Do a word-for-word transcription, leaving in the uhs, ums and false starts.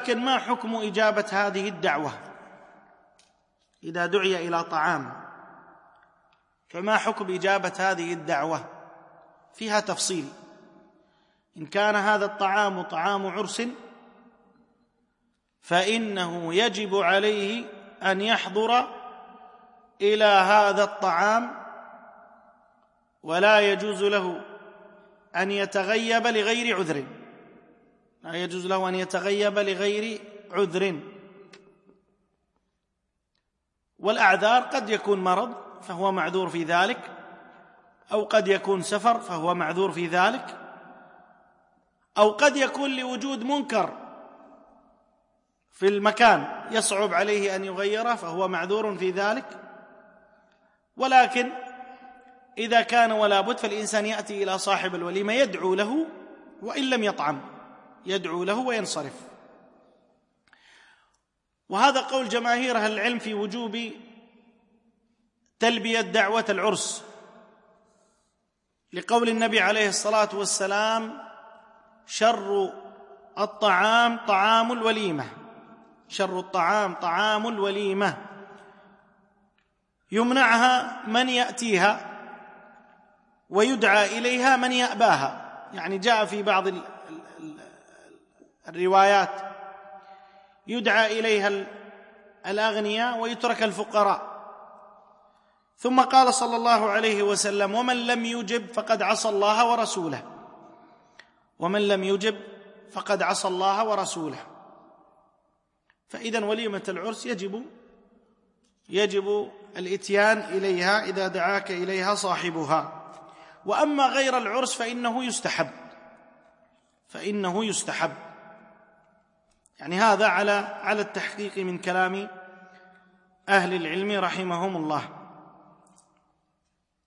ولكن ما حكم إجابة هذه الدعوة؟ إذا دعي إلى طعام فما حكم إجابة هذه الدعوة؟ فيها تفصيل. إن كان هذا الطعام طعام عرس فإنه يجب عليه أن يحضر إلى هذا الطعام، ولا يجوز له أن يتغيب لغير عذر، لا يجوز له أن يتغيب لغير عذر. والأعذار قد يكون مرض فهو معذور في ذلك، أو قد يكون سفر فهو معذور في ذلك، أو قد يكون لوجود منكر في المكان يصعب عليه أن يغيره فهو معذور في ذلك. ولكن إذا كان ولا بد فالإنسان يأتي إلى صاحب الوليمة يدعو له وإن لم يطعم، يدعو له وينصرف. وهذا قول جماهير أهل العلم في وجوب تلبية دعوة العرس، لقول النبي عليه الصلاة والسلام: شر الطعام طعام الوليمة، شر الطعام طعام الوليمة، يمنعها من يأتيها ويدعى إليها من يأباها. يعني جاء في بعض الروايات يدعى إليها الأغنياء ويترك الفقراء. ثم قال صلى الله عليه وسلم: ومن لم يجب فقد عصى الله ورسوله، ومن لم يجب فقد عصى الله ورسوله. فإذا وليمة العرس يجب يجب الإتيان إليها إذا دعاك إليها صاحبها. وأما غير العرس فإنه يستحب، فإنه يستحب. يعني هذا على على التحقيق من كلام أهل العلم رحمهم الله.